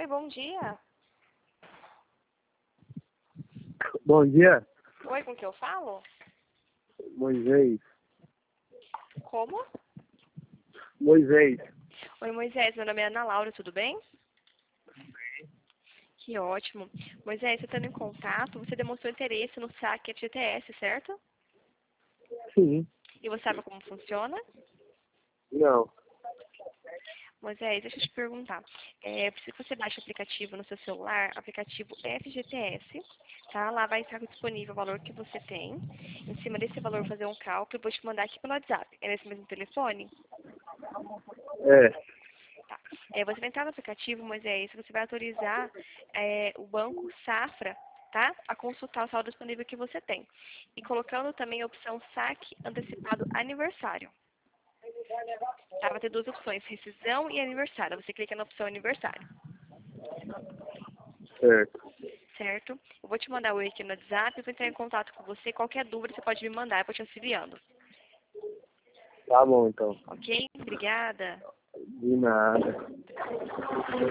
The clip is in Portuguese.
Oi, bom dia. Bom dia, Oi, com que eu falo? Moisés. Como? Moisés. Oi, Moisés, meu nome é Ana Laura, tudo bem? Que ótimo. Moisés, você estando em contato, você demonstrou interesse no saque FGTS, certo? Sim. E você sabe como funciona? Não. Moisés, deixa eu te perguntar. Se você baixa o aplicativo no seu celular, aplicativo FGTS, tá? Lá vai estar disponível o valor que você tem. Em cima desse valor, fazer um cálculo, eu vou te mandar aqui pelo WhatsApp. É nesse mesmo telefone? É. Tá. Você vai entrar no aplicativo, Moisés, você vai autorizar o Banco Safra, tá? A consultar o saldo disponível que você tem. E colocando também a opção saque antecipado aniversário. Tá? Vai ter duas opções, rescisão e aniversário. Você clica na opção aniversário, Certo. certo? Eu vou te mandar o link no WhatsApp, eu vou entrar em contato com você. Qualquer dúvida você pode me mandar, eu vou te auxiliando. Tá bom, então. Ok? Obrigada. De nada.